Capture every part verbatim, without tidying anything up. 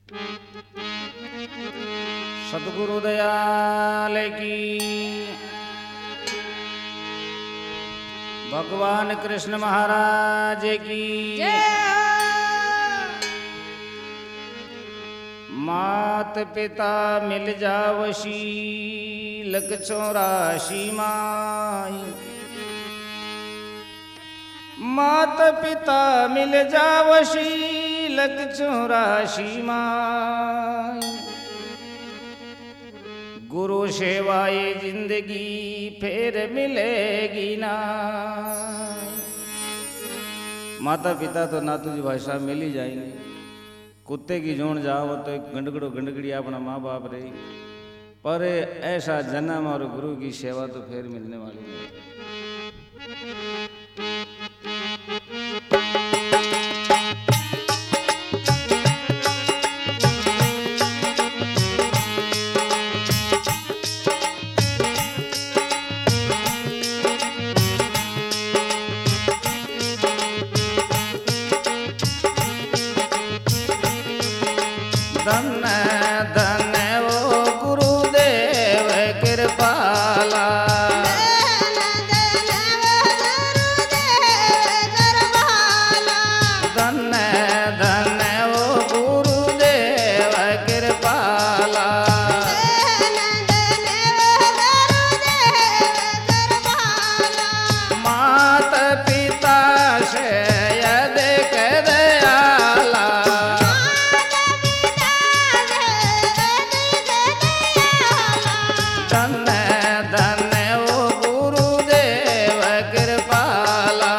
सतगुरु दयाल की, भगवान कृष्ण महाराज की। मात पिता मिल जावशी लग चौरासी माई। मात पिता मिल जावशी लग चौरासी माई। गुरु सेवाए जिंदगी फिर मिलेगी ना। माता पिता तो नातू जी भाई साहब मिल ही जाएंगे। कुत्ते की जोन जाओ तो एक गंडगड़ो गंडगड़ी अपना माँ बाप रही, पर ऐसा जन्म और गुरु की सेवा तो फिर मिलने वाली नहीं। धन धन वो गुरुदेव कृपाला। धन धन वो गुरुदेव कृपाला। मात पिता से अधिक दयाला। धन धन वो गुरुदेव कृपाला।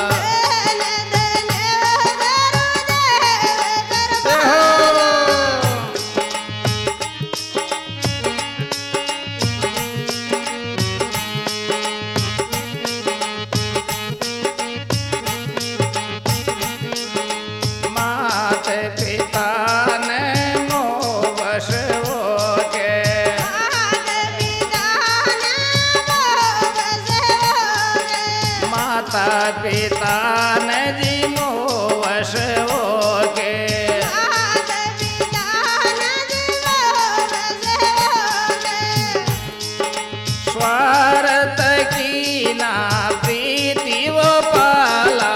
मात पिता ने मोह वश होके। माता पिता ने जी मोह वश होके। स्वार्थ की ना प्रीति वो पाला।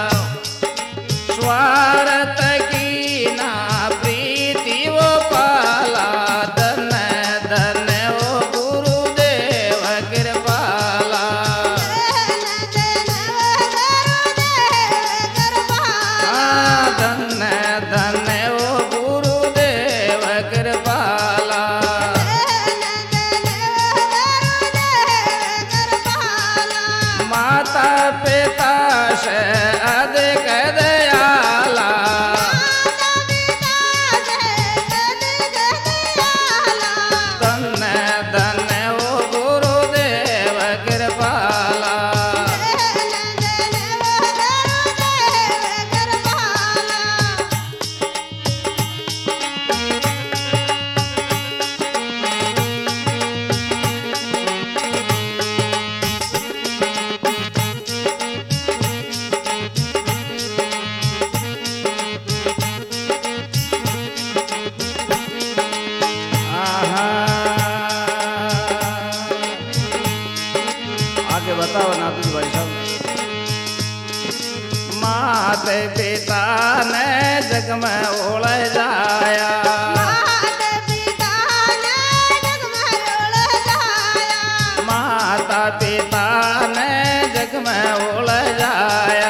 स्वार्थ की ना प्रीति वो पाला। धन धन वो गुरुदेव कृपाला। हाँ, धन धन वो गुरुदेव कृपाला। माता पिता से अधिक दयाला। धन धन वो गुरुदेव कृपाला। आहा, आगे बताओ नातू भाई साहब। मात पिता ने जग में ओढ़ जाया। माता पिता ने जग में ओढ़ जाया।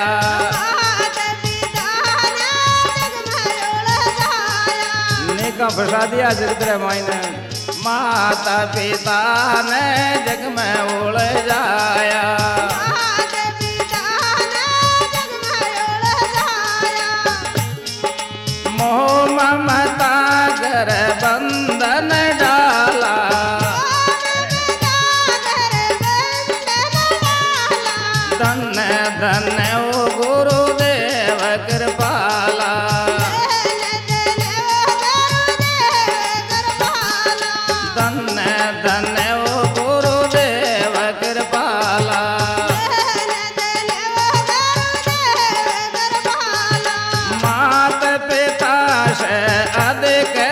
निका फसा दिया चरित्र मायने। माता पिता ने जग में ओढ़ जाया। मोह ममता कर बंधन डाला। धन धन वो गुरुदेव कृपाला। धन धन वो गुरुदेव कृपाला। मात पिता से अधिक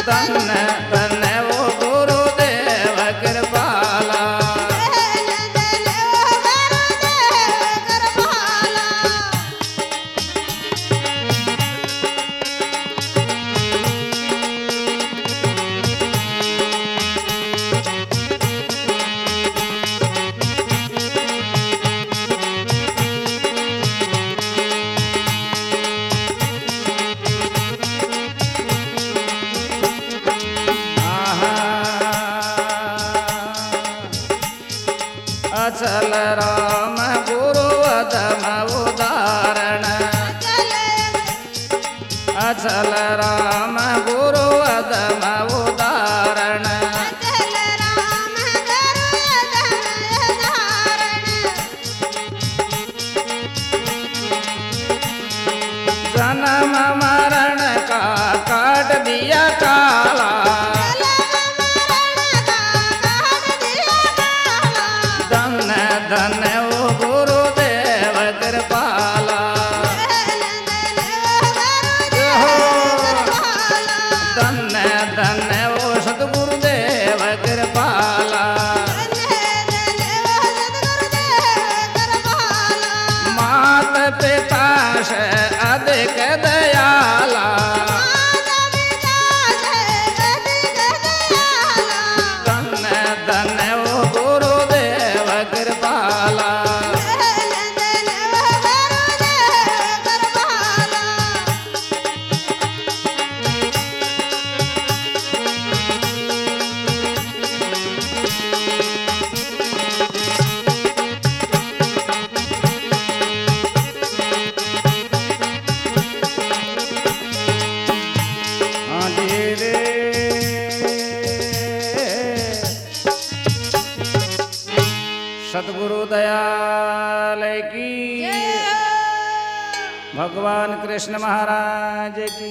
धन्य धन्य वो गुरुदेव कृपाला। अचल राम गुरु अदम उदाहरण, अचल राम गुरु अदम उदाहरण, जन्म मरण का काट दिया काला, धन्य वो गुरुदेव कृपाला। धन्य धन्य वो सतगुरुदेव कृपाला। मात पिता से अधिक दयाला, धन्य धन्य वो गुरुदेव कृपाला। सतगुरु दयाल की, भगवान कृष्ण महाराज की।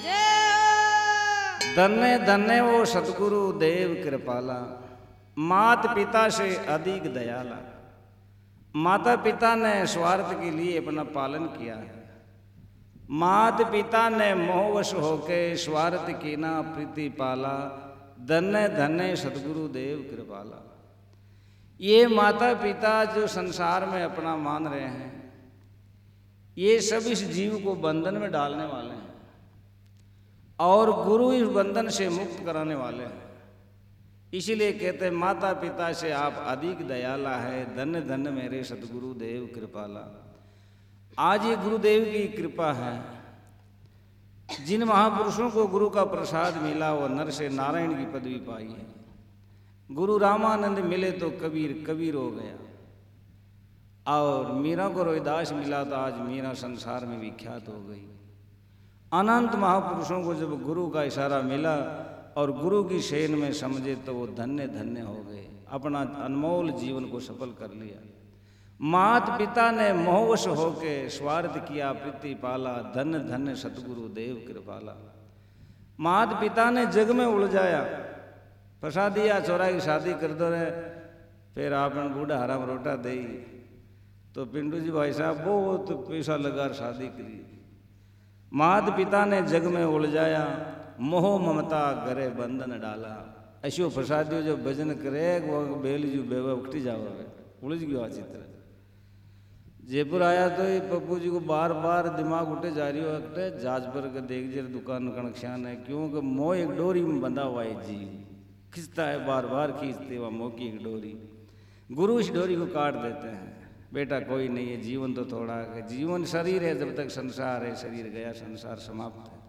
धन्य धन्य वो सतगुरु देव कृपाला, मात पिता से अधिक दयाला। माता पिता ने स्वार्थ के लिए अपना पालन किया है, मात पिता ने मोहवश होके स्वार्थ की ना प्रीति पाला। धन्य धन्य सतगुरु देव कृपाला। ये माता पिता जो संसार में अपना मान रहे हैं, ये सब इस जीव को बंधन में डालने वाले हैं और गुरु इस बंधन से मुक्त कराने वाले हैं। इसीलिए कहते हैं माता पिता से आप अधिक दयाला है, धन्य धन्य मेरे सतगुरु देव कृपाला। आज ये गुरुदेव की कृपा है। जिन महापुरुषों को गुरु का प्रसाद मिला वो नर से नारायण की पदवी पाई है। गुरु रामानंद मिले तो कबीर कबीर हो गया और मीरा को रोहिदास मिला तो आज मीरा संसार में विख्यात हो गई। अनंत महापुरुषों को जब गुरु का इशारा मिला और गुरु की शरण में समझे तो वो धन्य धन्य हो गए, अपना अनमोल जीवन को सफल कर लिया। मात पिता ने मोहवश होके स्वार्थ किया प्रीति पाला, धन्य धन्य सतगुरु देव कृपाला। मात पिता ने जग में उलझाया, प्रसादिया छोरा की शादी कर दो रहे, फिर आपने बूढ़ा हराम रोटा दे तो पिंडू जी भाई साहब बहुत तो पैसा लगा शादी करी। मात पिता ने जग में उलझाया, मोह ममता गरे बंधन डाला। ऐसो प्रसादियो जो भजन करे वो बेल जू बेवा उठती जाओ, उलझ गयो आ चित्र। जयपुर आया तो ये पप्पू जी को बार बार दिमाग उठे जा रही हो अकटे जाज पर के देख जर दुकान कनक्षान है, क्योंकि मोह एक डोरी में बंधा हुआ है, जीव खिंचता है, बार बार खींचते हुआ मोह की एक डोरी। गुरु इस डोरी को काट देते हैं, बेटा कोई नहीं है, जीवन तो थोड़ा है, जीवन शरीर है, जब तक संसार है, शरीर गया संसार समाप्त है।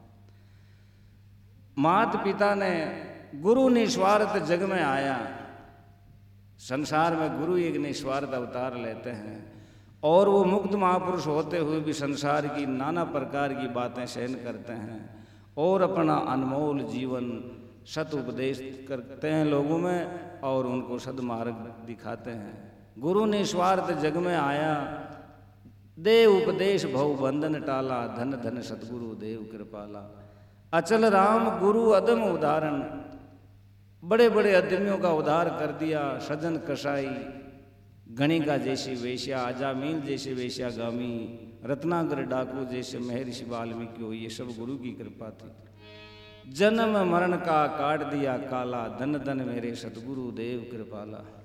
मात पिता ने गुरु निस्वार्थ जग में आया, संसार में गुरु एक निस्वार्थ अवतार लेते हैं और वो मुक्त महापुरुष होते हुए भी संसार की नाना प्रकार की बातें सहन करते हैं और अपना अनमोल जीवन सत उपदेश करते हैं लोगों में और उनको सदमार्ग दिखाते हैं। गुरु निस्वार्थ जग में आया, दे उपदेश भव बंधन टाला, धन धन सतगुरु देव कृपाला। अचल राम गुरु अदम उदाहरण, बड़े बड़े अदमियों का उद्धार कर दिया। सजन कसाई, गणिका जैसी वेश्या, अजामील जैसे वेश्यागामी, रत्नाकर डाकू जैसे महर्षि वाल्मीकि हो, ये सब गुरु की कृपा थी। जन्म मरण का काट दिया काला, धन धन मेरे सतगुरु देव कृपाला।